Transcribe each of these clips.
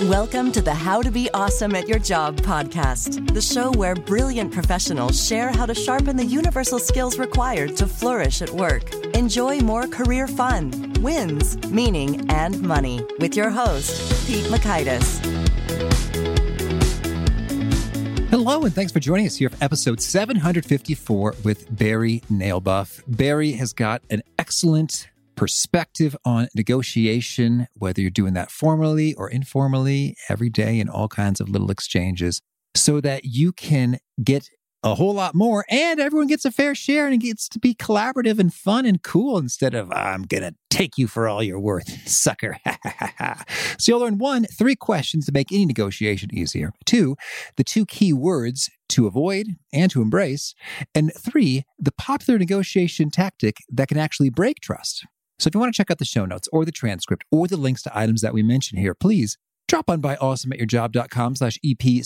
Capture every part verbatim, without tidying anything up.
Welcome to the How to Be Awesome at Your Job podcast, the show where brilliant professionals share how to sharpen the universal skills required to flourish at work. Enjoy more career fun, wins, meaning, and money with your host, Pete Mockaitis. Hello, and thanks for joining us here for episode seven hundred fifty-four with Barry Nailbuff. Barry has got an excellent perspective on negotiation, whether you're doing that formally or informally, every day in all kinds of little exchanges, so that you can get a whole lot more and everyone gets a fair share and it gets to be collaborative and fun and cool instead of, I'm going to take you for all you're worth, sucker. So you'll learn one, three questions to make any negotiation easier. Two, the two key words to avoid and to embrace. And three, the popular negotiation tactic that can actually break trust. So if you want to check out the show notes or the transcript or the links to items that we mention here, please drop on by awesomeatyourjob.com slash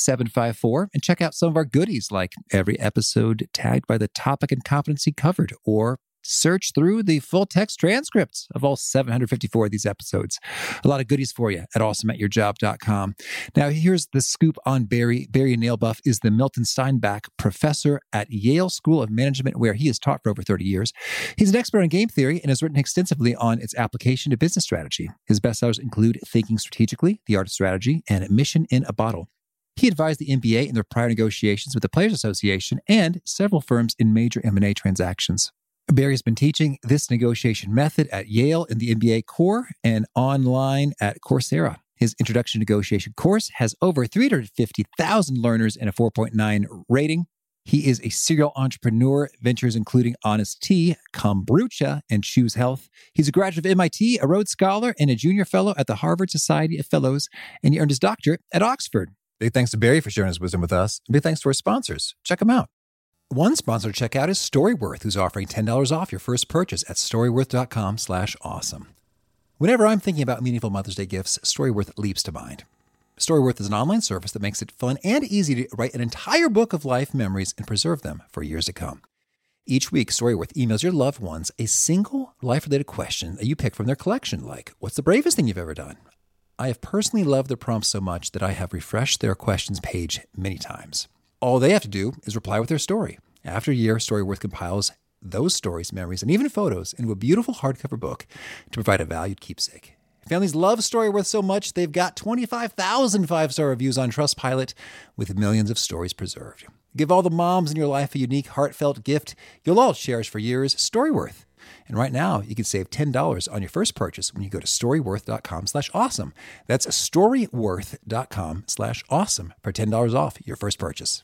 EP754 and check out some of our goodies like every episode tagged by the topic and competency covered, or search through the full text transcripts of all seven hundred fifty-four of these episodes. A lot of goodies for you at awesome at your job dot com. Now, here's the scoop on Barry. Barry Nailbuff is the Milton Steinbach Professor at Yale School of Management, where he has taught for over thirty years. He's an expert on game theory and has written extensively on its application to business strategy. His bestsellers include Thinking Strategically, The Art of Strategy, and Mission in a Bottle. He advised the N B A in their prior negotiations with the Players Association and several firms in major M and A transactions. Barry's been teaching this negotiation method at Yale in the M B A core and online at Coursera. His Introduction to Negotiation course has over three hundred fifty thousand learners and a four point nine rating. He is a serial entrepreneur, ventures including Honest Tea, Kombucha, and Choose Health. He's a graduate of M I T, a Rhodes Scholar, and a junior fellow at the Harvard Society of Fellows, and he earned his doctorate at Oxford. Big thanks to Barry for sharing his wisdom with us. Big thanks to our sponsors. Check them out. One sponsor to check out is Storyworth, who's offering ten dollars off your first purchase at storyworth.com slash awesome. Whenever I'm thinking about meaningful Mother's Day gifts, Storyworth leaps to mind. Storyworth is an online service that makes it fun and easy to write an entire book of life memories and preserve them for years to come. Each week, Storyworth emails your loved ones a single life-related question that you pick from their collection, like, what's the bravest thing you've ever done? I have personally loved their prompts so much that I have refreshed their questions page many times. All they have to do is reply with their story. After a year, Storyworth compiles those stories, memories, and even photos into a beautiful hardcover book to provide a valued keepsake. Families love Storyworth so much, they've got twenty-five thousand five-star reviews on Trustpilot with millions of stories preserved. Give all the moms in your life a unique, heartfelt gift you'll all cherish for years, Storyworth. And right now, you can save ten dollars on your first purchase when you go to storyworth.com slash awesome. That's storyworth.com slash awesome for ten dollars off your first purchase.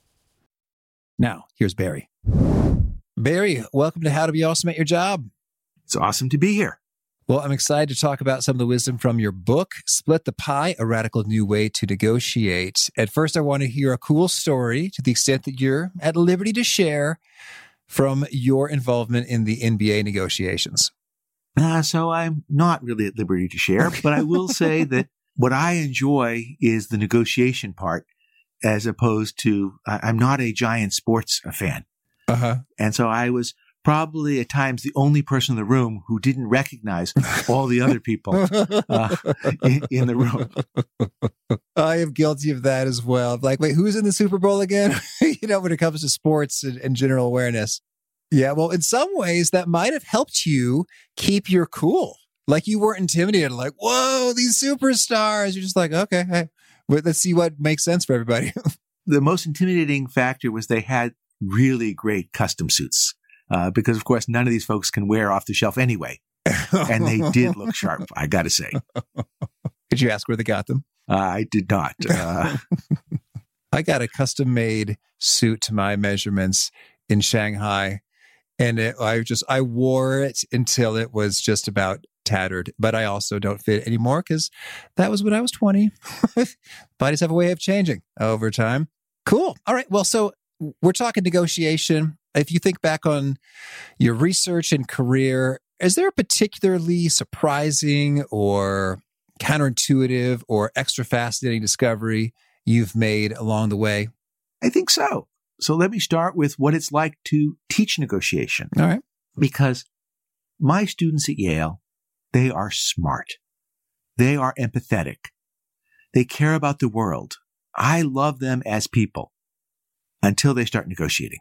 Now, here's Barry. Barry, welcome to How to Be Awesome at Your Job. It's awesome to be here. Well, I'm excited to talk about some of the wisdom from your book, Split the Pie, A Radical New Way to Negotiate. At first, I want to hear a cool story to the extent that you're at liberty to share from your involvement in the N B A negotiations. Uh, so I'm not really at liberty to share, but I will say that what I enjoy is the negotiation part, as opposed to, uh, I'm not a giant sports fan. Uh-huh. And so I was probably at times the only person in the room who didn't recognize all the other people uh, in, in the room. I am guilty of that as well. Like, wait, who's in the Super Bowl again? You know, when it comes to sports and, and general awareness. Yeah, well, in some ways, that might have helped you keep your cool. Like, you weren't intimidated, like, whoa, these superstars. You're just like, okay, hey, let's see what makes sense for everybody. The most intimidating factor was they had really great custom suits. Uh, because, of course, none of these folks can wear off the shelf anyway. And they did look sharp, I got to say. Did you ask where they got them? Uh, I did not. Uh, I got a custom-made suit to my measurements in Shanghai. And it, I just, I wore it until it was just about tattered. But I also don't fit anymore because that was when I was twenty. Bodies have a way of changing over time. Cool. All right. Well, so we're talking negotiation. If you think back on your research and career, is there a particularly surprising or counterintuitive or extra fascinating discovery you've made along the way? I think so. So let me start with what it's like to teach negotiation. All right. Because my students at Yale, they are smart. They are empathetic. They care about the world. I love them as people until they start negotiating.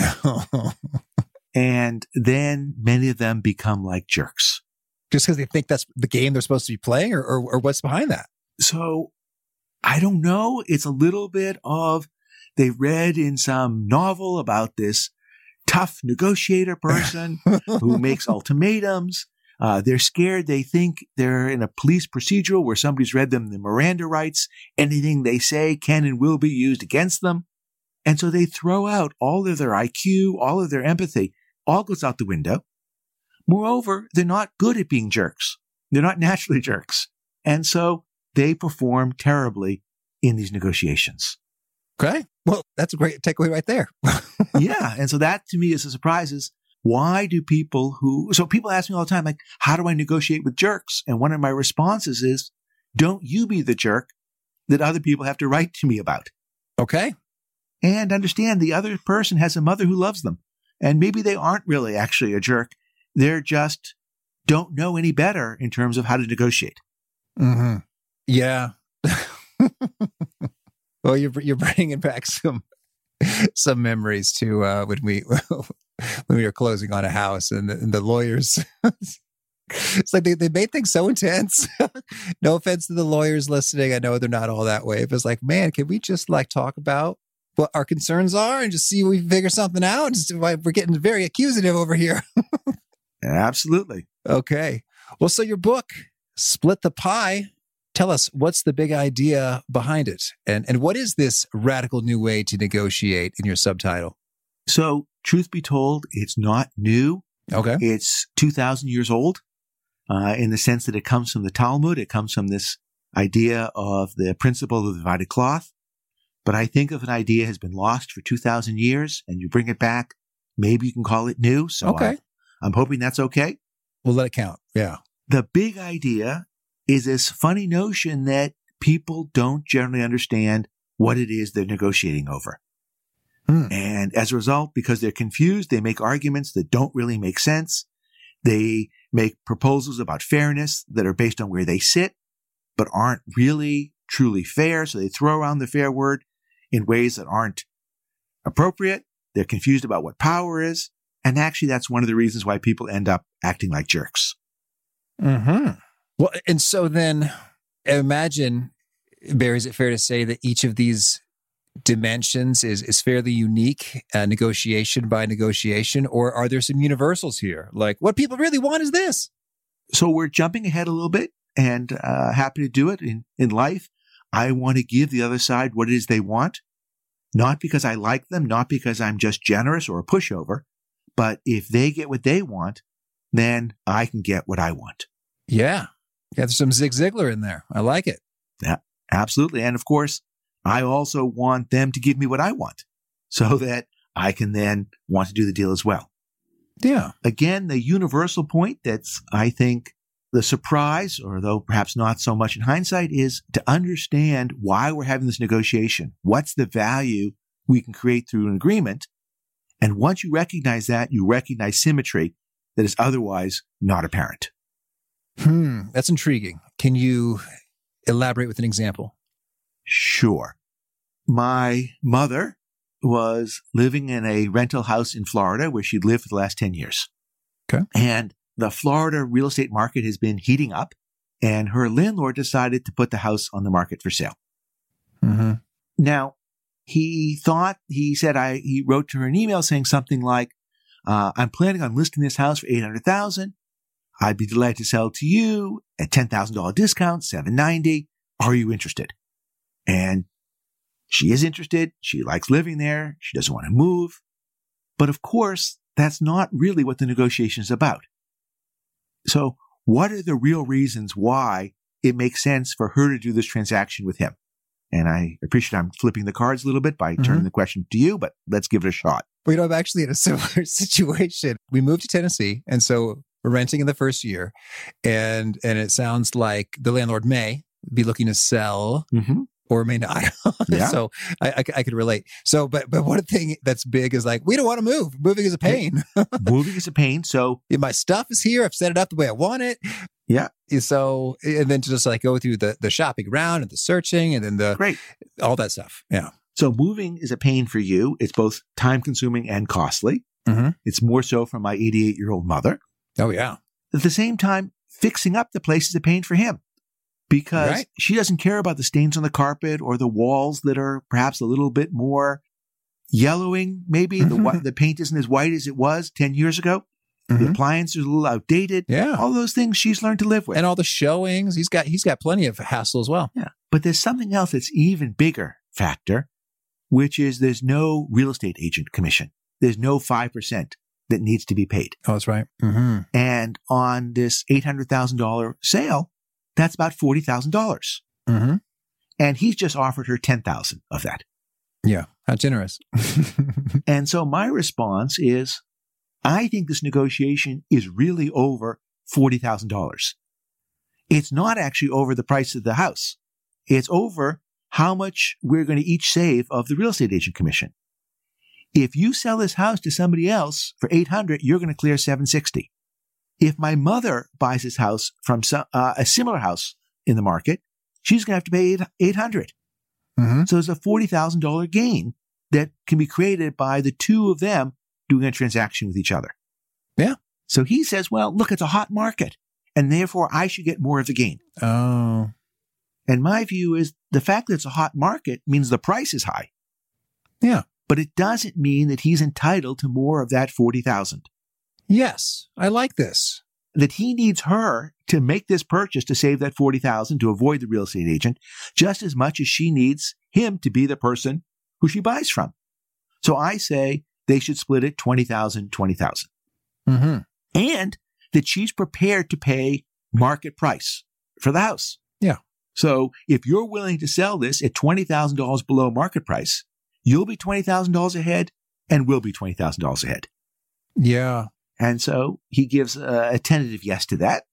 And then many of them become like jerks. Just because they think that's the game they're supposed to be playing, or, or, or what's behind that? So I don't know. It's a little bit of they read in some novel about this tough negotiator person who makes ultimatums. Uh, they're scared. They think they're in a police procedural where somebody's read them the Miranda rights. Anything they say can and will be used against them. And so they throw out all of their I Q, all of their empathy, all goes out the window. Moreover, they're not good at being jerks. They're not naturally jerks. And so they perform terribly in these negotiations. Okay. Well, that's a great takeaway right there. Yeah. And so that to me is a surprise is why do people who, so people ask me all the time, like, how do I negotiate with jerks? And one of my responses is, don't you be the jerk that other people have to write to me about. Okay. And understand the other person has a mother who loves them. And maybe they aren't really actually a jerk. They're just don't know any better in terms of how to negotiate. Mm-hmm. Yeah. Well, you're you're bringing back some some memories to uh, when we when we were closing on a house, and the, and the lawyers. It's like they, they made things so intense. No offense to the lawyers listening, I know they're not all that way. But it's like, man, can we just like talk about what our concerns are and just see if we can figure something out? Just, we're getting very accusative over here. Absolutely. Okay. Well, so your book, Split the Pie. Tell us, what's the big idea behind it? And and what is this radical new way to negotiate in your subtitle? So, truth be told, it's not new. Okay. It's two thousand years old uh, in the sense that it comes from the Talmud. It comes from this idea of the principle of the divided cloth. But I think if an idea has been lost for two thousand years and you bring it back, maybe you can call it new. So okay. I, I'm hoping that's okay. We'll let it count. Yeah. The big idea is this funny notion that people don't generally understand what it is they're negotiating over. Hmm. And as a result, because they're confused, they make arguments that don't really make sense. They make proposals about fairness that are based on where they sit, but aren't really truly fair. So they throw around the fair word in ways that aren't appropriate. They're confused about what power is. And actually, that's one of the reasons why people end up acting like jerks. Mm-hmm. Well, and so then imagine, Barry, is it fair to say that each of these dimensions is, is fairly unique, uh, negotiation by negotiation, or are there some universals here? Like what people really want is this. So we're jumping ahead a little bit and uh, happy to do it in, in life. I want to give the other side what it is they want, not because I like them, not because I'm just generous or a pushover, but if they get what they want, then I can get what I want. Yeah. Yeah, there's some Zig Ziglar in there. I like it. Yeah, absolutely. And of course, I also want them to give me what I want so that I can then want to do the deal as well. Yeah. Again, the universal point that's, I think, the surprise, or though perhaps not so much in hindsight, is to understand why we're having this negotiation. What's the value we can create through an agreement? And once you recognize that, you recognize symmetry that is otherwise not apparent. Hmm, that's intriguing. Can you elaborate with an example? Sure. My mother was living in a rental house in Florida where she'd lived for the last ten years. Okay. And the Florida real estate market has been heating up, and her landlord decided to put the house on the market for sale. Mm-hmm. Now, he thought, he said, I, he wrote to her an email saying something like, uh, I'm planning on listing this house for eight hundred thousand dollars. I'd be delighted to sell to you at ten thousand dollars discount, seven hundred ninety dollars. Are you interested? And she is interested. She likes living there. She doesn't want to move. But of course, that's not really what the negotiation is about. So what are the real reasons why it makes sense for her to do this transaction with him? And I appreciate I'm flipping the cards a little bit by mm-hmm. turning the question to you, but let's give it a shot. Well, you know, I'm actually in a similar situation. We moved to Tennessee, and so we're renting in the first year. And and it sounds like the landlord may be looking to sell mm-hmm. or may not. Yeah. So I, I, I could relate. So, but but one thing that's big is like, we don't want to move. Moving is a pain. Moving is a pain. So Yeah, my stuff is here. I've set it up the way I want it. yeah, So, and then to just like go through the, the shopping around and the searching and then the, great. all that stuff. Yeah. So moving is a pain for you. It's both time consuming and costly. Mm-hmm. It's more so for my eighty-eight year old mother. Oh, yeah. At the same time, fixing up the place is a pain for him because Right. she doesn't care about the stains on the carpet or the walls that are perhaps a little bit more yellowing. Maybe the whi- the paint isn't as white as it was ten years ago. The Mhm. appliances are a little outdated. Yeah. All those things she's learned to live with. And all the showings. He's got, he's got plenty of hassle as well. Yeah. But there's something else that's even bigger factor, which is there's no real estate agent commission. There's no five percent that needs to be paid. Oh, that's right. Mm-hmm. And on this eight hundred thousand dollars sale, that's about forty thousand dollars. Mm-hmm. And he's just offered her ten thousand dollars of that. Yeah. How generous. And so my response is, I think this negotiation is really over forty thousand dollars. It's not actually over the price of the house. It's over how much we're going to each save of the real estate agent commission. If you sell this house to somebody else for eight hundred dollars, you're going to clear seven hundred sixty dollars. If my mother buys this house from some, uh, a similar house in the market, she's going to have to pay eight hundred dollars. Mm-hmm. So there's a forty thousand dollars gain that can be created by the two of them doing a transaction with each other. Yeah. So he says, well, look, it's a hot market, and therefore I should get more of the gain. Oh. And my view is the fact that it's a hot market means the price is high. Yeah. But it doesn't mean that he's entitled to more of that forty thousand dollars. Yes. I like this. That he needs her to make this purchase to save that forty thousand dollars to avoid the real estate agent just as much as she needs him to be the person who she buys from. So I say they should split it twenty thousand dollars, twenty thousand dollars. Mm-hmm. And that she's prepared to pay market price for the house. Yeah. So if you're willing to sell this at twenty thousand dollars below market price, you'll be twenty thousand dollars ahead and we'll be twenty thousand dollars ahead. Yeah. And so he gives a, a tentative yes to that.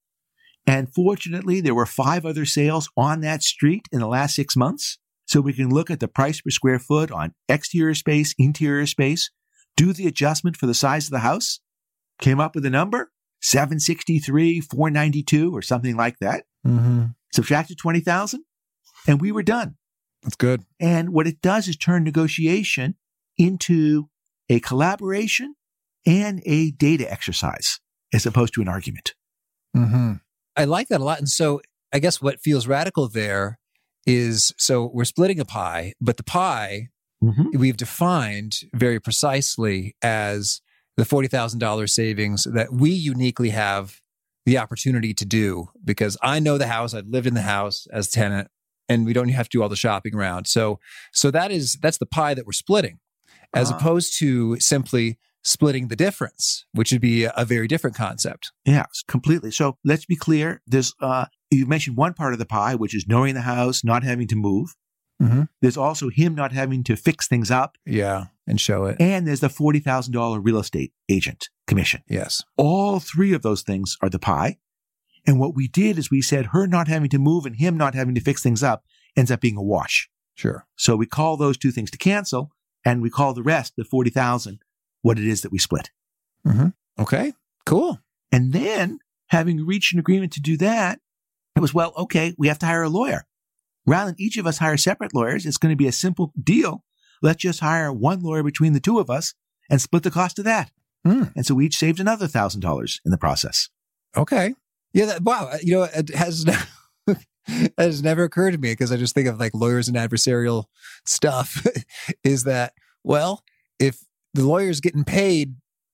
And fortunately, there were five other sales on that street in the last six months. So we can look at the price per square foot on exterior space, interior space, do the adjustment for the size of the house, came up with a number, seven sixty-three, four ninety-two, or something like that. Mm-hmm. Subtracted twenty thousand, and we were done. That's good. And what it does is turn negotiation into a collaboration and a data exercise as opposed to an argument. Mm-hmm. I like that a lot. And so I guess what feels radical there is, so we're splitting a pie, but the pie Mm-hmm. we've defined very precisely as the forty thousand dollars savings that we uniquely have the opportunity to do because I know the house, I've lived in the house as tenant, and we don't have to do all the shopping around. So, so that is, that's the pie that we're splitting, as Ah. opposed to simply splitting the difference, which would be a, a very different concept. Yeah, completely. So let's be clear. There's, uh, you mentioned one part of the pie, which is knowing the house, not having to move. Mm-hmm. There's also him not having to fix things up. Yeah. And show it. And there's the forty thousand dollars real estate agent commission. Yes. All three of those things are the pie. And what we did is we said her not having to move and him not having to fix things up ends up being a wash. Sure. So we call those two things to cancel, and we call the rest, the forty thousand, what it is that we split. Mm-hmm. Okay. Cool. And then, having reached an agreement to do that, it was, well, okay, we have to hire a lawyer. Rather than each of us hire separate lawyers, it's going to be a simple deal. Let's just hire one lawyer between the two of us and split the cost of that. Mm. And so we each saved another one thousand dollars in the process. Okay. Yeah. That, wow. You know, it has, it has never occurred to me because I just think of like lawyers and adversarial stuff is that, well, if the lawyer's getting paid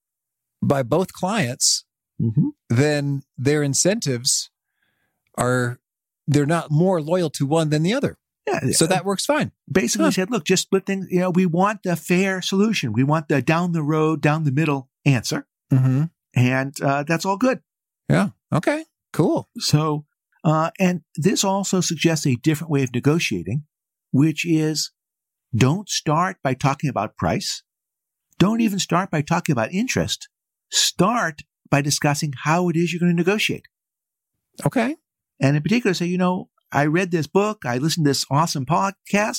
by both clients, Mm-hmm. then their incentives are, they're not more loyal to one than the other. Yeah. So that works fine. Basically Huh. said, look, just split things. You know, we want the fair solution. We want the down the road, down the middle answer. Mm-hmm. And uh, that's all good. Yeah. Okay. Cool. So, uh, and this also suggests a different way of negotiating, which is don't start by talking about price. Don't even start by talking about interest. Start by discussing how it is you're going to negotiate. Okay. And in particular, say, you know, I read this book. I listened to this awesome podcast.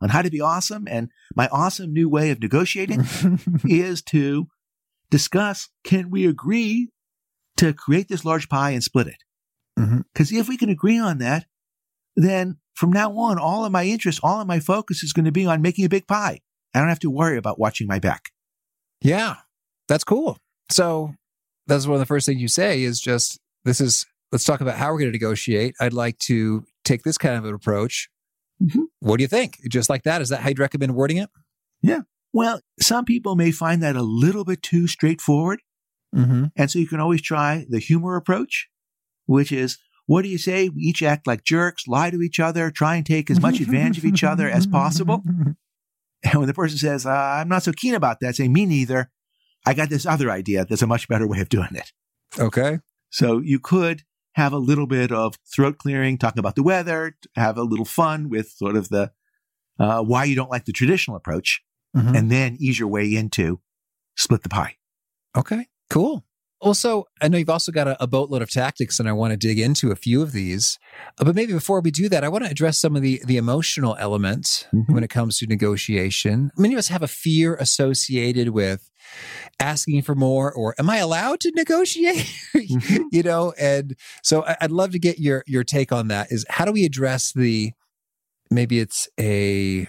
on how to be awesome. And my awesome new way of negotiating is to discuss, can we agree to create this large pie and split it? Because mm-hmm. if we can agree on that, then from now on, all of my interest, all of my focus is going to be on making a big pie. I don't have to worry about watching my back. Yeah, that's cool. So that's one of the first things you say is just, this is, let's talk about how we're going to negotiate. I'd like to take this kind of an approach. Mm-hmm. What do you think? Just like that? Is that how you'd recommend wording it? Yeah. Well, some people may find that a little bit too straightforward. Mm-hmm. And so you can always try the humor approach, which is, what do you say? We each act like jerks, lie to each other, try and take as much advantage of each other as possible. And when the person says, uh, I'm not so keen about that, say, me neither. I got this other idea that's a much better way of doing it. Okay. So you could have a little bit of throat clearing, talking about the weather, have a little fun with sort of the uh, why you don't like the traditional approach, mm-hmm. and then ease your way into split the pie. Okay, cool. Also, I know you've also got a, a boatload of tactics, and I want to dig into a few of these. Uh, but maybe before we do that, I want to address some of the, the emotional elements mm-hmm. when it comes to negotiation. Many of us have a fear associated with asking for more, or am I allowed to negotiate? Mm-hmm. You know, and so I, I'd love to get your your take on that. Is how do we address the, maybe it's a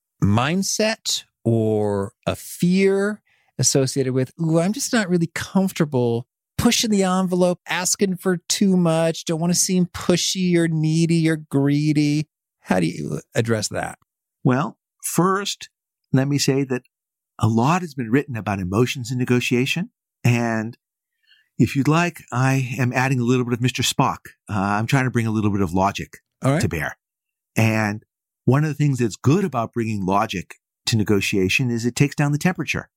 mindset or a fear associated with, ooh, I'm just not really comfortable pushing the envelope, asking for too much, don't want to seem pushy or needy or greedy. How do you address that? Well, first, let me say that a lot has been written about emotions in negotiation. And if you'd like, I am adding a little bit of Mister Spock. Uh, I'm trying to bring a little bit of logic All right. to bear. And one of the things that's good about bringing logic to negotiation is it takes down the temperature.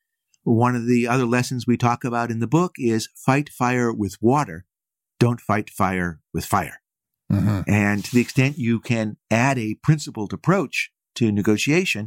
One of the other lessons we talk about in the book is fight fire with water. Don't fight fire with fire. Mm-hmm. And to the extent you can add a principled approach to negotiation,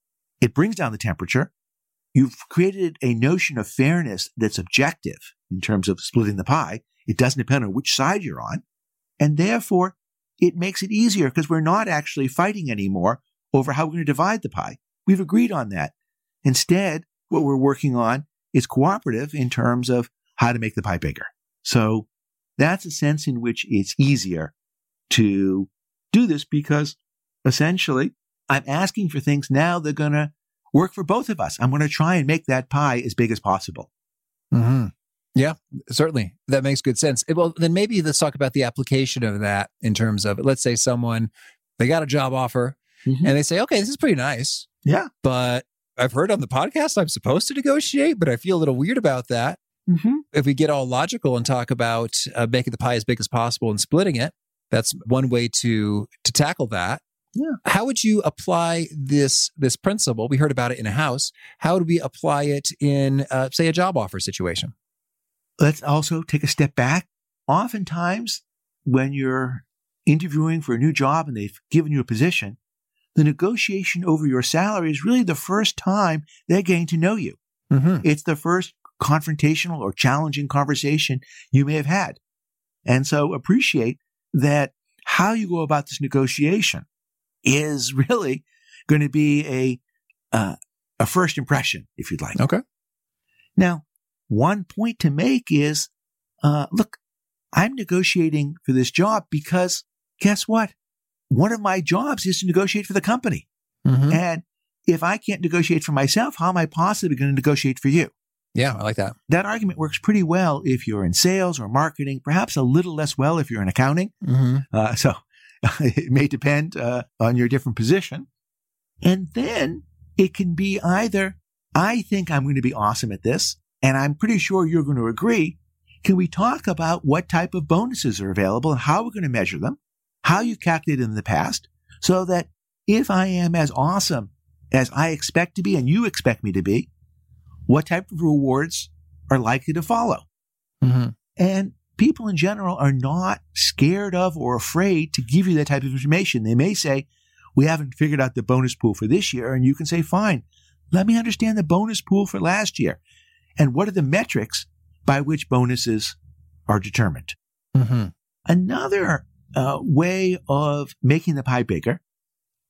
it brings down the temperature. You've created a notion of fairness that's objective in terms of splitting the pie. It doesn't depend on which side you're on. And therefore, it makes it easier because we're not actually fighting anymore over how we're going to divide the pie. We've agreed on that. Instead, what we're working on is cooperative in terms of how to make the pie bigger. So that's a sense in which it's easier to do this because essentially I'm asking for things now that are going to work for both of us. I'm going to try and make that pie as big as possible. Mm-hmm. Yeah, certainly. That makes good sense. Well, then maybe let's talk about the application of that in terms of, let's say someone, they got a job offer mm-hmm. and they say, okay, this is pretty nice. Yeah. But I've heard on the podcast I'm supposed to negotiate, but I feel a little weird about that. Mm-hmm. If we get all logical and talk about uh, making the pie as big as possible and splitting it, that's one way to to tackle that. Yeah. How would you apply this this principle? We heard about it in a house. How would we apply it in, uh, say, a job offer situation? Let's also take a step back. Oftentimes, when you're interviewing for a new job and they've given you a position, the negotiation over your salary is really the first time they're getting to know you. Mm-hmm. It's the first confrontational or challenging conversation you may have had. And so appreciate that how you go about this negotiation is really going to be a uh, a first impression, if you'd like. Okay. Now, one point to make is, uh, look, I'm negotiating for this job because guess what? One of my jobs is to negotiate for the company. Mm-hmm. And if I can't negotiate for myself, how am I possibly going to negotiate for you? Yeah, I like that. That argument works pretty well if you're in sales or marketing, perhaps a little less well if you're in accounting. Mm-hmm. Uh, so it may depend uh, on your different position. And then it can be either, I think I'm going to be awesome at this, and I'm pretty sure you're going to agree. Can we talk about what type of bonuses are available and how we're going to measure them? How you calculated in the past, so that if I am as awesome as I expect to be and you expect me to be, what type of rewards are likely to follow? Mm-hmm. And people in general are not scared of or afraid to give you that type of information. They may say, we haven't figured out the bonus pool for this year. And you can say, fine, let me understand the bonus pool for last year. And what are the metrics by which bonuses are determined? Mm-hmm. Another uh, way of making the pie bigger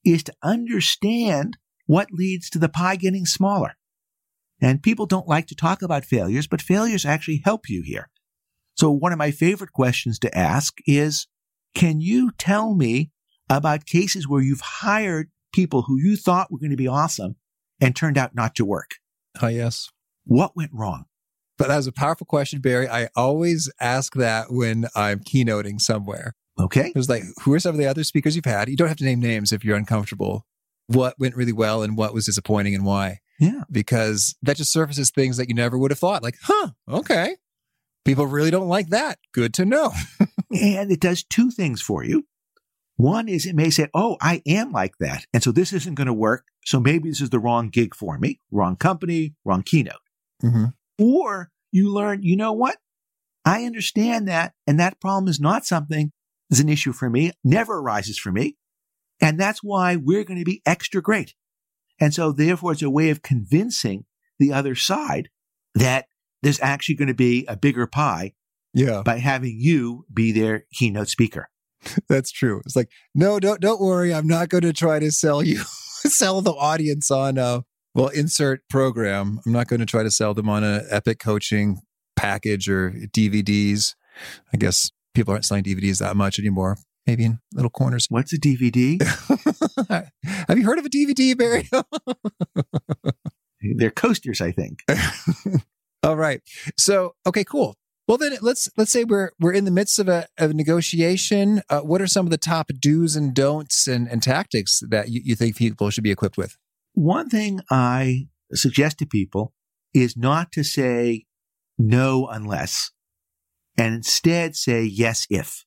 is to understand what leads to the pie getting smaller. And people don't like to talk about failures, but failures actually help you here. So one of my favorite questions to ask is, can you tell me about cases where you've hired people who you thought were going to be awesome and turned out not to work? Oh, yes. What went wrong? But that was a powerful question, Barry. I always ask that when I'm keynoting somewhere. Okay. It was like, who are some of the other speakers you've had? You don't have to name names if you're uncomfortable. What went really well and what was disappointing and why? Yeah. Because that just surfaces things that you never would have thought. Like, huh, okay. People really don't like that. Good to know. And it does two things for you. One is it may say, oh, I am like that. And so this isn't going to work. So maybe this is the wrong gig for me, wrong company, wrong keynote. Mm-hmm. Or you learn, you know what? I understand that. And that problem is not something that's an issue for me, never arises for me. And that's why we're going to be extra great. And so therefore, it's a way of convincing the other side that there's actually going to be a bigger pie Yeah, by having you be their keynote speaker. that's true. It's like, no, don't don't worry. I'm not going to try to sell you, sell the audience on a, well, insert program. I'm not going to try to sell them on a Epic coaching package or D V Ds. I guess people aren't selling D V Ds that much anymore. Maybe in little corners. What's a D V D? Have you heard of a D V D, Barry? They're coasters, I think. All right. So, okay, cool. Well, then let's let's say we're we're in the midst of a, of a negotiation. Uh, what are some of the top do's and don'ts and, and tactics that you, you think people should be equipped with? One thing I suggest to people is not to say no unless, and instead say yes if.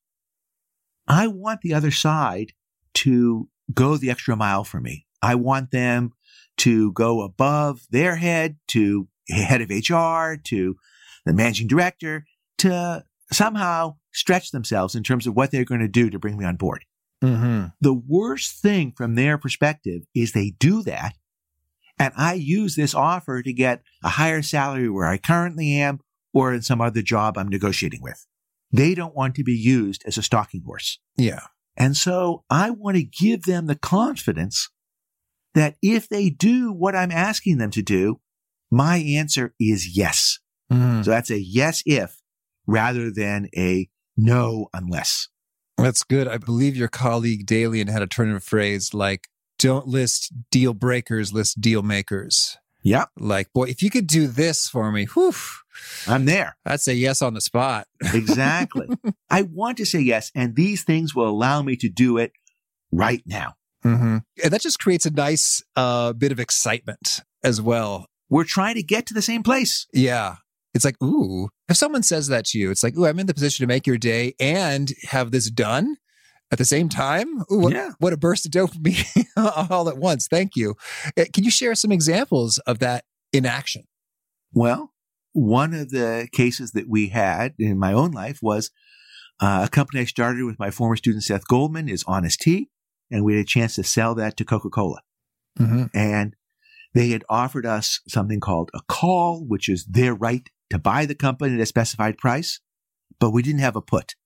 I want the other side to go the extra mile for me. I want them to go above their head, to head of H R, to the managing director, to somehow stretch themselves in terms of what they're going to do to bring me on board. Mm-hmm. The worst thing from their perspective is they do that, and I use this offer to get a higher salary where I currently am or in some other job I'm negotiating with. They don't want to be used as a stalking horse. Yeah. And so I want to give them the confidence that if they do what I'm asking them to do, my answer is yes. Mm-hmm. So that's a yes if rather than a no unless. That's good. I believe your colleague Dalian had a turn of phrase like, don't list deal breakers, list deal makers. Yeah. Like, boy, if you could do this for me, whew, I'm there. that's a yes on the spot. Exactly. I want to say yes, and these things will allow me to do it right now. Mm-hmm. And that just creates a nice uh, bit of excitement as well. We're trying to get to the same place. Yeah. It's like, ooh, if someone says that to you, it's like, ooh, I'm in the position to make your day and have this done at the same time. Ooh, what, Yeah. what a burst of dopamine all at once. Thank you. Uh, Can you share some examples of that in action? Well, one of the cases that we had in my own life was uh, a company I started with my former student, Seth Goldman, is Honest Tea. And we had a chance to sell that to Coca-Cola. Mm-hmm. And they had offered us something called a call, which is their right to buy the company at a specified price, but we didn't have a put.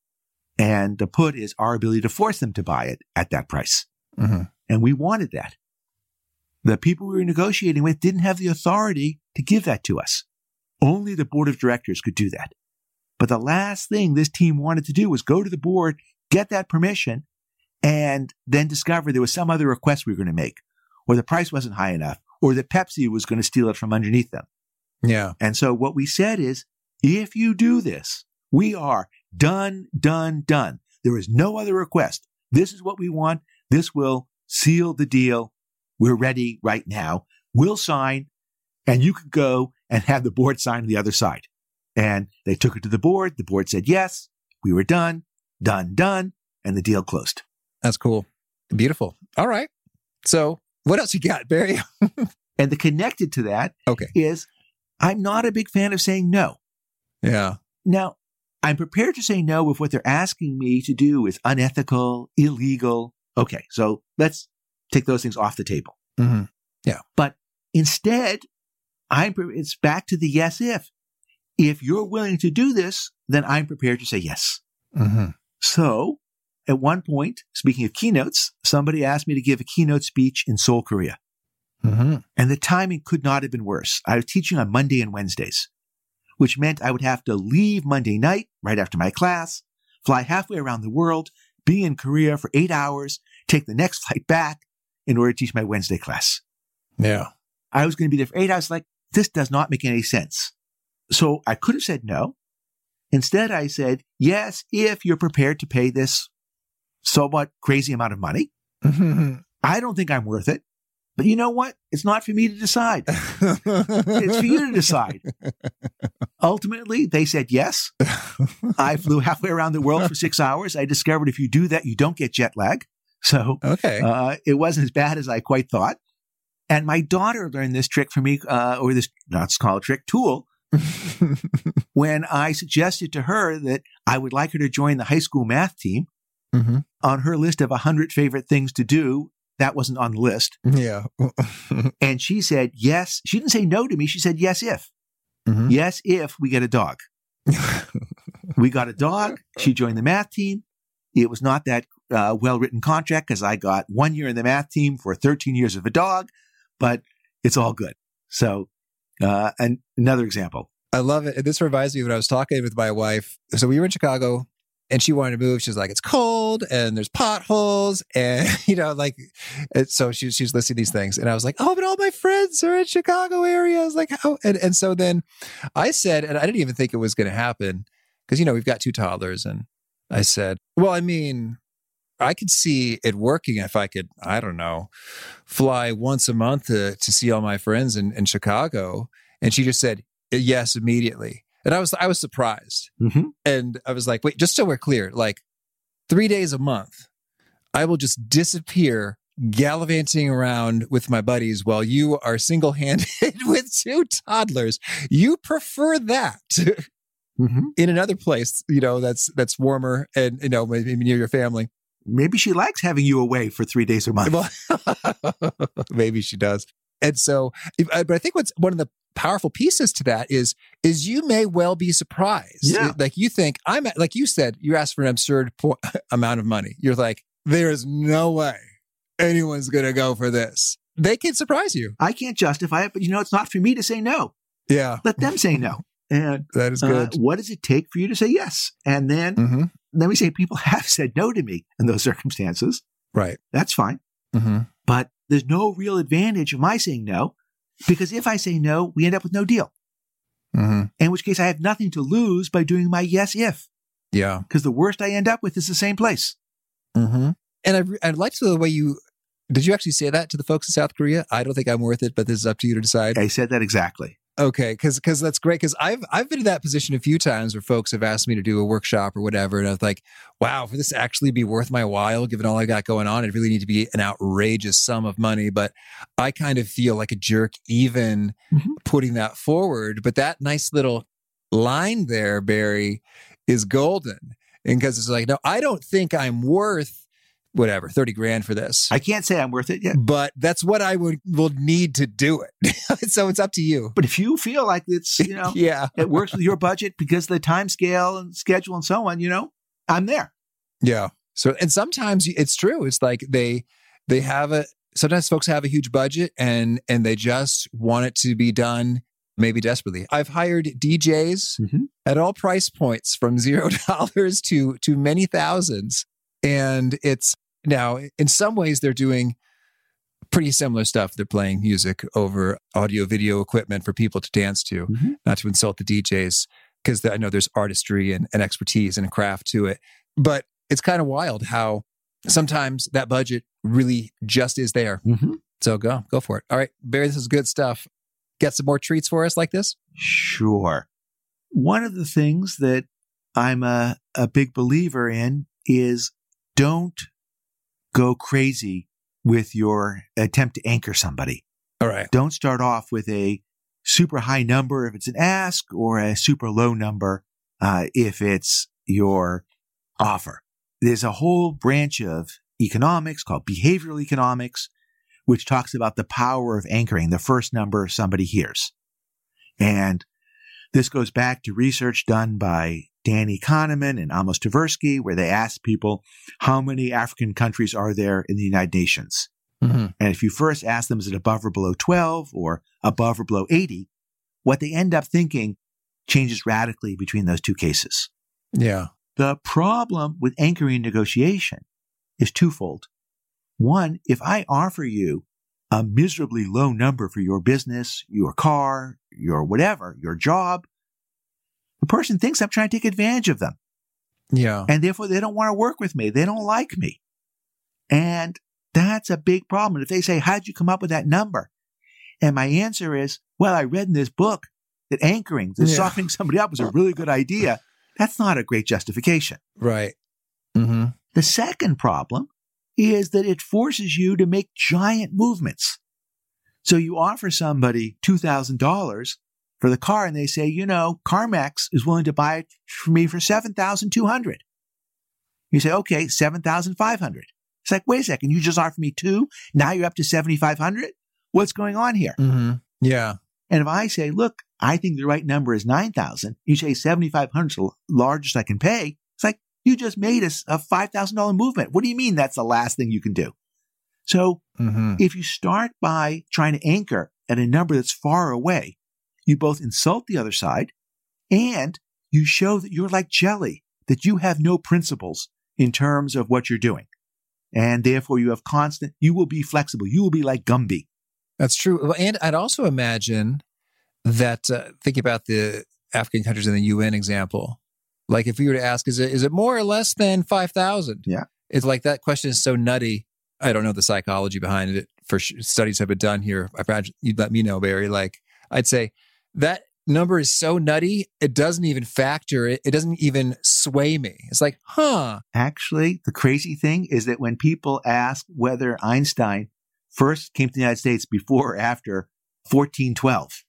And the put is our ability to force them to buy it at that price. Mm-hmm. And we wanted that. The people we were negotiating with didn't have the authority to give that to us. Only the board of directors could do that. But the last thing this team wanted to do was go to the board, get that permission, and then discover there was some other request we were going to make, or the price wasn't high enough, or that Pepsi was going to steal it from underneath them. Yeah. And so what we said is, if you do this, we are done, done, done. There is no other request. This is what we want. This will seal the deal. We're ready right now. We'll sign, and you could go and have the board sign on the other side. And they took it to the board. The board said yes. We were done, done, done, and the deal closed. That's cool. Beautiful. All right. So what else you got, Barry? And the connected to that Okay. is I'm not a big fan of saying no. Yeah. Now, I'm prepared to say no if what they're asking me to do is unethical, illegal. Okay, so let's take those things off the table. Mm-hmm. But instead, I'm pre- it's back to the yes if. If you're willing to do this, then I'm prepared to say yes. Mm-hmm. So at one point, speaking of keynotes, somebody asked me to give a keynote speech in Seoul, Korea. Mm-hmm. And the timing could not have been worse. I was teaching on Monday and Wednesdays, which meant I would have to leave Monday night right after my class, fly halfway around the world, be in Korea for eight hours, take the next flight back in order to teach my Wednesday class. Yeah. I was going to be there for eight hours. Like, this does not make any sense. So I could have said no. Instead, I said, yes, if you're prepared to pay this somewhat crazy amount of money. Mm-hmm. I don't think I'm worth it. But you know what? It's not for me to decide. It's for you to decide. Ultimately, they said yes. I flew halfway around the world for six hours. I discovered if you do that, you don't get jet lag. So okay. uh, it wasn't as bad as I quite thought. And my daughter learned this trick from me, uh, or this, let's call it trick, tool, when I suggested to her that I would like her to join the high school math team. Mm-hmm. On her list of one hundred favorite things to do, that wasn't on the list. Yeah. And she said, yes. She didn't say no to me. She said, yes, if. Mm-hmm. Yes, if we get a dog. We got a dog. She joined the math team. It was not that uh, well-written contract because I got one year in the math team for thirteen years of a dog, but it's all good. So uh, and another example. I love it. This reminds me when I was talking with my wife. So we were in Chicago. And she wanted to move. She was like, it's cold and there's potholes. And, you know, like, and so she, she was listing these things. And I was like, oh, but all my friends are in Chicago area. I was like, how? And, and so then I said, and I didn't even think it was going to happen because, you know, we've got two toddlers. And I said, well, I mean, I could see it working if I could, I don't know, fly once a month to, to see all my friends in, in Chicago. And she just said, yes, immediately. And I was I was surprised. Mm-hmm. And I was like, wait, just so we're clear, like three days a month, I will just disappear gallivanting around with my buddies while you are single-handed with two toddlers. You prefer that mm-hmm. in another place, you know, that's that's warmer and, you know, maybe near your family. Maybe she likes having you away for three days a month. Maybe she does. And so, but I think what's one of the powerful pieces to that is, is you may well be surprised. Yeah. Like you think, I'm like you said, you asked for an absurd po- amount of money. You're like, there is no way anyone's going to go for this. They can surprise you. I can't justify it, but you know, it's not for me to say no. Yeah. Let them say no. And that is good. Uh, what does it take for you to say yes? And then, mm-hmm. then we say people have said no to me in those circumstances. Right. That's fine. Mm-hmm. But there's no real advantage of my saying no, because if I say no, we end up with no deal. Mm-hmm. In which case I have nothing to lose by doing my yes if. Yeah. Because the worst I end up with is the same place. Mm-hmm. And I I liked the way you, did you actually say that to the folks in South Korea? I don't think I'm worth it, but this is up to you to decide. I said that exactly. Okay, because because that's great. Because I've I've been in that position a few times where folks have asked me to do a workshop or whatever, and I was like, "Wow, for this to actually be worth my while, given all I got going on, it really need to be an outrageous sum of money." But I kind of feel like a jerk even mm-hmm. putting that forward. But that nice little line there, Barry, is golden, and because it's like, no, I don't think I'm worth whatever, thirty grand for this. I can't say I'm worth it yet. But that's what I would will need to do it. So it's up to you. But if you feel like it's, you know, yeah. it works with your budget because of the time scale and schedule and so on, you know, I'm there. Yeah. So, and sometimes it's true. It's like they, they have a, sometimes folks have a huge budget and, and they just want it to be done maybe desperately. I've hired D Js mm-hmm. at all price points from zero dollars to, to many thousands. And it's, now, in some ways, they're doing pretty similar stuff. They're playing music over audio video equipment for people to dance to, mm-hmm. not to insult the D Js, because I know there's artistry and, and expertise and a craft to it. But it's kind of wild how sometimes that budget really just is there. Mm-hmm. So go, go for it. All right, Barry, this is good stuff. Get some more treats for us like this? Sure. One of the things that I'm a, a big believer in is don't go crazy with your attempt to anchor somebody. All right. Don't start off with a super high number if it's an ask or a super low number uh, if it's your offer. There's a whole branch of economics called behavioral economics, which talks about the power of anchoring the first number somebody hears. And this goes back to research done by Danny Kahneman and Amos Tversky, where they asked people, how many African countries are there in the United Nations? Mm-hmm. And if you first ask them, is it above or below twelve or above or below eighty? What they end up thinking changes radically between those two cases. Yeah. The problem with anchoring negotiation is twofold. One, if I offer you a miserably low number for your business, your car, your whatever, your job, the person thinks I'm trying to take advantage of them. Yeah. And therefore, they don't want to work with me. They don't like me. And that's a big problem. If they say, how'd you come up with that number? And my answer is, well, I read in this book that anchoring, that Yeah. softening somebody up was a really good idea. That's not a great justification. Right. Mm-hmm. The second problem is that it forces you to make giant movements. So you offer somebody two thousand dollars for the car and they say, you know, CarMax is willing to buy it for me for seven thousand two hundred dollars. You say, okay, seven thousand five hundred dollars. It's like, wait a second, you just offered me two. Now you're up to seven thousand five hundred dollars. What's going on here? Mm-hmm. Yeah. And if I say, look, I think the right number is nine thousand, you say seven thousand five hundred is the largest I can pay. It's like, you just made us a five thousand dollars movement. What do you mean that's the last thing you can do? So Mm-hmm. if you start by trying to anchor at a number that's far away, you both insult the other side and you show that you're like jelly, that you have no principles in terms of what you're doing. And therefore you have constant, you will be flexible. You will be like Gumby. That's true. Well, and I'd also imagine that, uh, think about the African countries in the U N example. Like if we were to ask, is it is it more or less than five thousand? Yeah. It's like that question is so nutty. I don't know the psychology behind it. For sh- studies have been done here. I imagine you'd let me know, Barry. Like I'd say that number is so nutty, it doesn't even factor. It, it doesn't even sway me. It's like, huh. Actually, the crazy thing is that when people ask whether Einstein first came to the United States before or after fourteen twelve,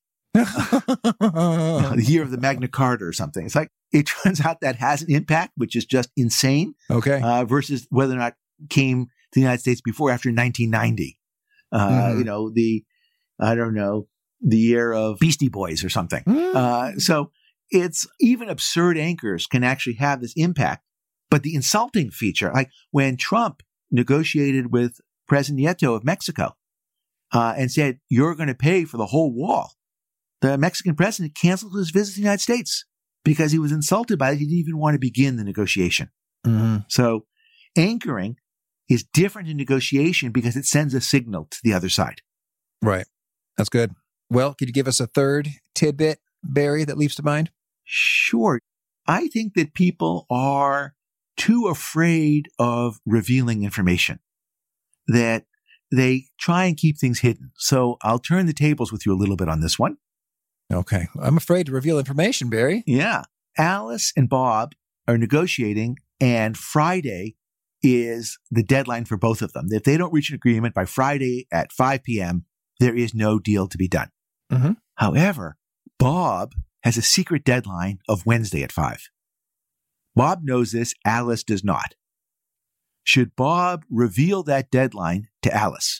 the year of the Magna Carta or something, it's like, it turns out that has an impact, which is just insane, Okay. uh, versus whether or not came to the United States before or after nineteen ninety. Uh, Mhm. You know, the, I don't know, the year of Beastie Boys or something. Mm. Uh, so it's even absurd anchors can actually have this impact. But the insulting feature, like when Trump negotiated with President Nieto of Mexico uh, and said, you're going to pay for the whole wall, the Mexican president canceled his visit to the United States because he was insulted by it. He didn't even want to begin the negotiation. Mm-hmm. So anchoring is different in negotiation because it sends a signal to the other side. Right. That's good. Well, could you give us a third tidbit, Barry, that leaps to mind? Sure. I think that people are too afraid of revealing information, that they try and keep things hidden. So I'll turn the tables with you a little bit on this one. Okay. I'm afraid to reveal information, Barry. Yeah. Alice and Bob are negotiating, and Friday is the deadline for both of them. If they don't reach an agreement by Friday at five p.m., there is no deal to be done. Mm-hmm. However, Bob has a secret deadline of Wednesday at five. Bob knows this. Alice does not. Should Bob reveal that deadline to Alice?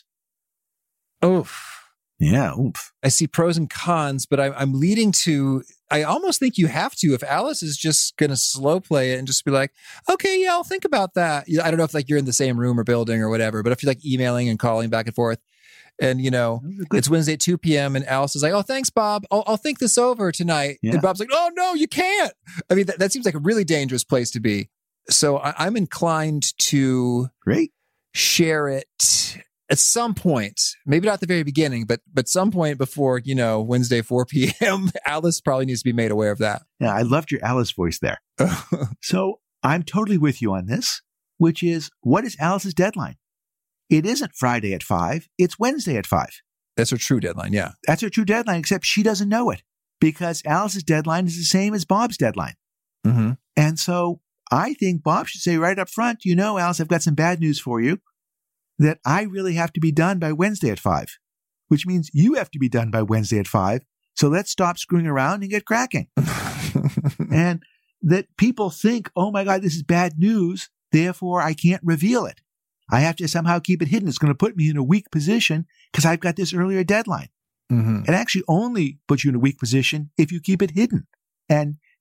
Oof. Yeah, oomph. I see pros and cons, but I, I'm leading to, I almost think you have to. If Alice is just going to slow play it and just be like, okay, yeah, I'll think about that. I don't know if like you're in the same room or building or whatever, but if you're like emailing and calling back and forth and, you know, Good. it's Wednesday at two p.m. and Alice is like, oh, thanks, Bob. I'll, I'll think this over tonight. Yeah. And Bob's like, oh, no, you can't. I mean, that, that seems like a really dangerous place to be. So I, I'm inclined to Great. share it at some point, maybe not at the very beginning, but but some point before, you know, Wednesday, four p.m., Alice probably needs to be made aware of that. Yeah, I loved your Alice voice there. So I'm totally with you on this, which is, what is Alice's deadline? It isn't Friday at five. It's Wednesday at five. That's her true deadline, yeah. That's her true deadline, except she doesn't know it because Alice's deadline is the same as Bob's deadline. Mm-hmm. And so I think Bob should say right up front, you know, Alice, I've got some bad news for you, that I really have to be done by Wednesday at five, which means you have to be done by Wednesday at five. So let's stop screwing around and get cracking. And that people think, oh my God, this is bad news. Therefore, I can't reveal it. I have to somehow keep it hidden. It's going to put me in a weak position because I've got this earlier deadline. Mm-hmm. It actually only puts you in a weak position if you keep it hidden. And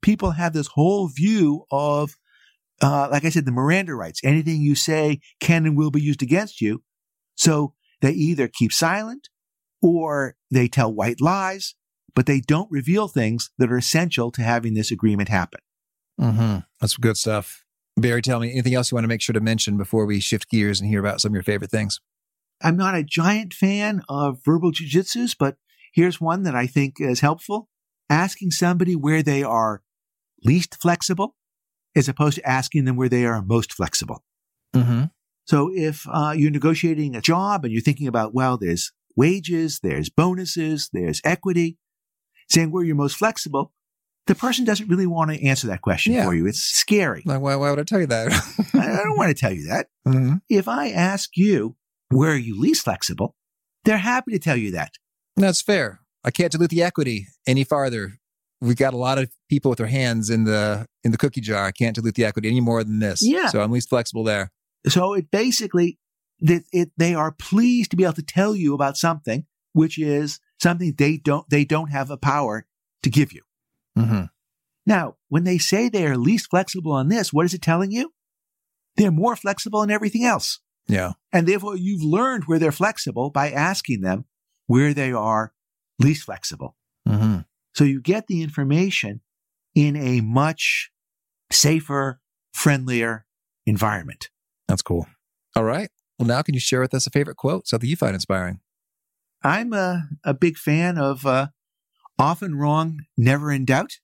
people have this whole view of, uh, like I said, the Miranda rights. Anything you say can and will be used against you. So they either keep silent or they tell white lies, but they don't reveal things that are essential to having this agreement happen. Mm-hmm. That's good stuff. Barry, tell me anything else you want to make sure to mention before we shift gears and hear about some of your favorite things. I'm not a giant fan of verbal jujitsus, but here's one that I think is helpful. Asking somebody where they are least flexible as opposed to asking them where they are most flexible. Mm-hmm. So if uh, you're negotiating a job and you're thinking about, well, there's wages, there's bonuses, there's equity, saying where you're most flexible, the person doesn't really want to answer that question Yeah. for you. It's scary. Like, why, why would I tell you that? I don't want to tell you that. Mm-hmm. If I ask you, where are you least flexible? They're happy to tell you that. That's fair. I can't dilute the equity any farther. We've got a lot of people with their hands in the in the cookie jar. I can't dilute the equity any more than this. Yeah. So I'm least flexible there. So it basically, that it, they are pleased to be able to tell you about something, which is something they don't, they don't have a power to give you. Mm-hmm. Now, when they say they are least flexible on this, what is it telling you? They're more flexible in everything else. Yeah. And therefore, you've learned where they're flexible by asking them where they are least flexible. Mm-hmm. So you get the information in a much safer, friendlier environment. That's cool. All right. Well, now can you share with us a favorite quote, something you find inspiring? I'm a, a big fan of uh, often wrong, never in doubt.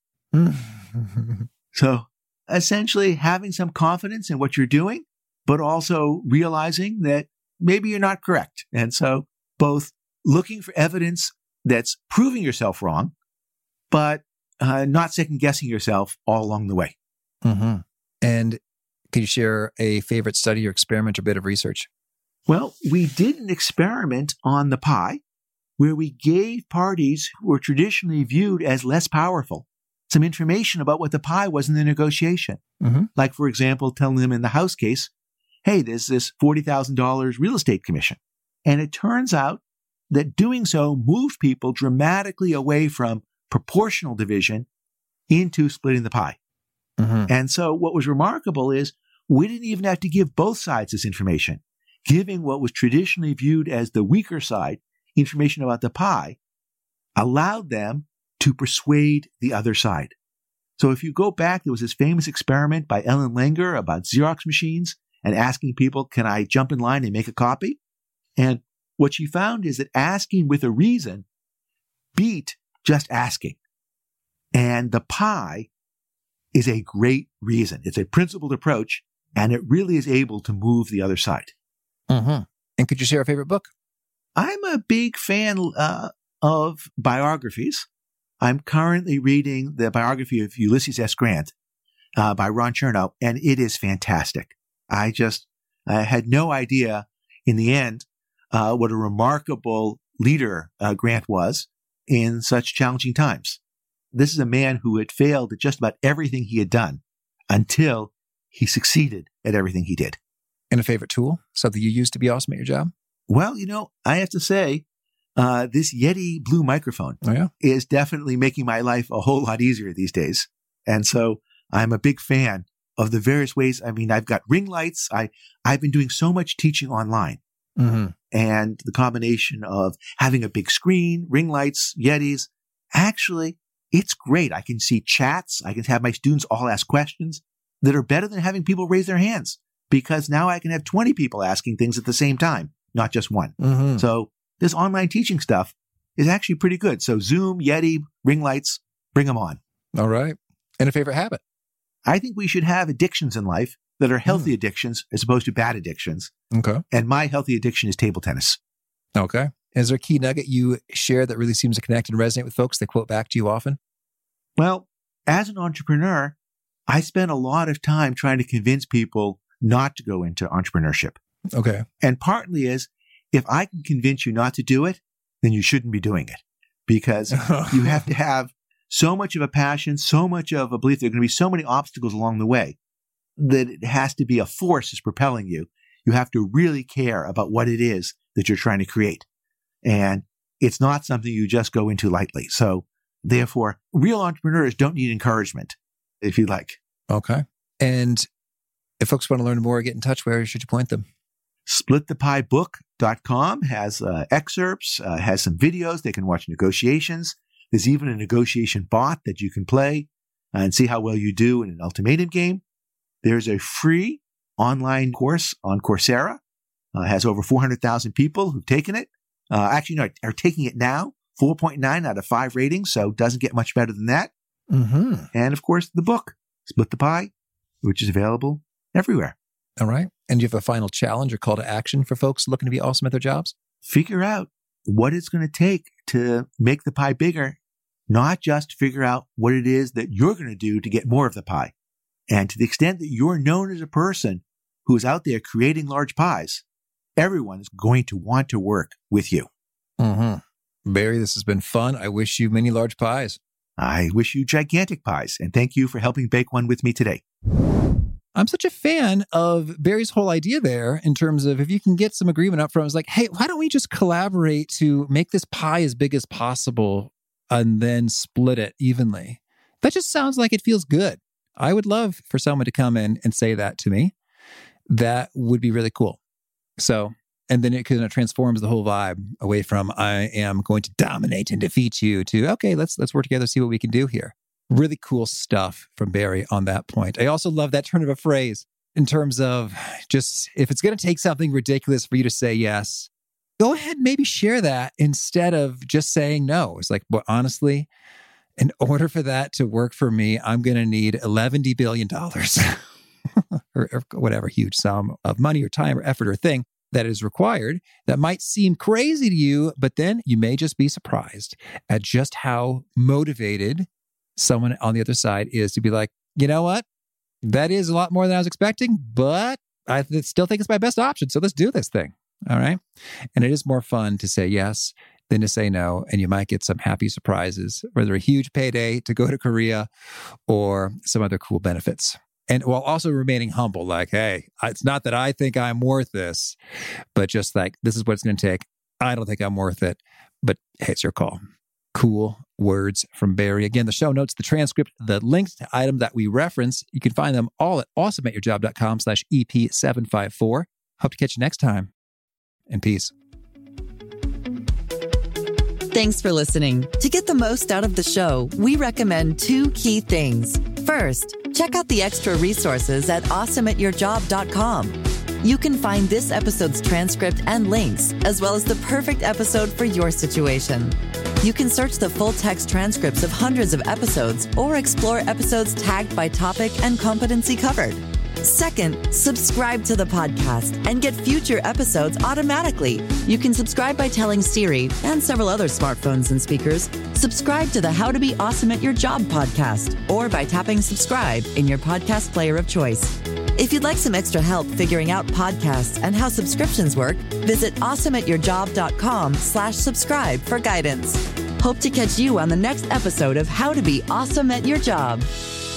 So essentially having some confidence in what you're doing, but also realizing that maybe you're not correct. And so both looking for evidence that's proving yourself wrong, but uh, not second guessing yourself all along the way. Mm-hmm. And can you share a favorite study or experiment or bit of research? Well, we did an experiment on the pie where we gave parties who were traditionally viewed as less powerful some information about what the pie was in the negotiation. Mm-hmm. Like, for example, telling them in the House case, hey, there's this forty thousand dollars real estate commission. And it turns out that doing so moved people dramatically away from proportional division into splitting the pie. Mm-hmm. And so what was remarkable is we didn't even have to give both sides this information. Giving what was traditionally viewed as the weaker side information about the pie allowed them to persuade the other side. So if you go back, there was this famous experiment by Ellen Langer about Xerox machines and asking people, can I jump in line and make a copy? And what she found is that asking with a reason beat just asking. And the pie is a great reason. It's a principled approach, and it really is able to move the other side. Mm-hmm. And could you share a favorite book? I'm a big fan uh, of biographies. I'm currently reading the biography of Ulysses S. Grant uh, by Ron Chernow, and it is fantastic. I just I had no idea in the end uh, what a remarkable leader uh, Grant was in such challenging times. This is a man who had failed at just about everything he had done until he succeeded at everything he did. And a favorite tool? Something you use to be awesome at your job? Well, you know, I have to say, uh, this Yeti Blue microphone Oh, yeah? is definitely making my life a whole lot easier these days. And so I'm a big fan of the various ways. I mean, I've got ring lights. I, I've been doing so much teaching online. Mm-hmm. And the combination of having a big screen, ring lights, Yetis, actually, it's great. I can see chats. I can have my students all ask questions that are better than having people raise their hands, because now I can have twenty people asking things at the same time, not just one. Mm-hmm. So this online teaching stuff is actually pretty good. So Zoom, Yeti, ring lights, bring them on. All right. And a favorite habit? I think we should have addictions in life that are healthy mm. addictions as opposed to bad addictions. Okay. And my healthy addiction is table tennis. Okay. Is there a key nugget you share that really seems to connect and resonate with folks that quote back to you often? Well, as an entrepreneur, I spend a lot of time trying to convince people not to go into entrepreneurship. Okay. And partly is, if I can convince you not to do it, then you shouldn't be doing it, because you have to have so much of a passion, so much of a belief. There are going to be so many obstacles along the way that it has to be a force that's propelling you. You have to really care about what it is that you're trying to create. And it's not something you just go into lightly. So therefore, real entrepreneurs don't need encouragement. if you'd like. Okay. And if folks want to learn more, get in touch, where should you point them? split the pie book dot com has uh, excerpts, uh, has some videos. They can watch negotiations. There's even a negotiation bot that you can play and see how well you do in an ultimatum game. There's a free online course on Coursera. Uh, has over four hundred thousand people who've taken it. Uh, actually, no, are taking it now. four point nine out of five ratings, so doesn't get much better than that. Mm-hmm. And of course, the book, Split the Pie, which is available everywhere. All right. And you have a final challenge or call to action for folks looking to be awesome at their jobs? Figure out what it's going to take to make the pie bigger, not just figure out what it is that you're going to do to get more of the pie. And to the extent that you're known as a person who is out there creating large pies, everyone is going to want to work with you. Mm-hmm. Barry, this has been fun. I wish you many large pies. I wish you gigantic pies, and thank you for helping bake one with me today. I'm such a fan of Barry's whole idea there in terms of if you can get some agreement up front. It's like, hey, why don't we just collaborate to make this pie as big as possible and then split it evenly? That just sounds like it feels good. I would love for someone to come in and say that to me. That would be really cool. So, and then it kind of transforms the whole vibe away from I am going to dominate and defeat you to, okay, let's let's work together, see what we can do here. Really cool stuff from Barry on that point. I also love that turn of a phrase in terms of just, if it's going to take something ridiculous for you to say yes, go ahead and maybe share that instead of just saying no. It's like, well, honestly, in order for that to work for me, I'm going to need eleven billion dollars or, or whatever huge sum of money or time or effort or thing that is required. That might seem crazy to you, but then you may just be surprised at just how motivated someone on the other side is to be like, you know what? That is a lot more than I was expecting, but I th- still think it's my best option. So let's do this thing. All right. And it is more fun to say yes than to say no. And you might get some happy surprises, whether a huge payday to go to Korea or some other cool benefits. And while also remaining humble, like, hey, it's not that I think I'm worth this, but just like, this is what it's going to take. I don't think I'm worth it, but hey, it's your call. Cool words from Barry. Again, the show notes, the transcript, the links to items that we reference, you can find them all at awesomeatyourjob.com slash EP754. Hope to catch you next time. And peace. Thanks for listening. To get the most out of the show, we recommend two key things. First, check out the extra resources at awesome at your job dot com. You can find this episode's transcript and links, as well as the perfect episode for your situation. You can search the full text transcripts of hundreds of episodes or explore episodes tagged by topic and competency covered. Second, subscribe to the podcast and get future episodes automatically. You can subscribe by telling Siri and several other smartphones and speakers, subscribe to the How to Be Awesome at Your Job podcast, or by tapping subscribe in your podcast player of choice. If you'd like some extra help figuring out podcasts and how subscriptions work, visit awesome at your job dot com slash subscribe for guidance. Hope to catch you on the next episode of How to Be Awesome at Your Job.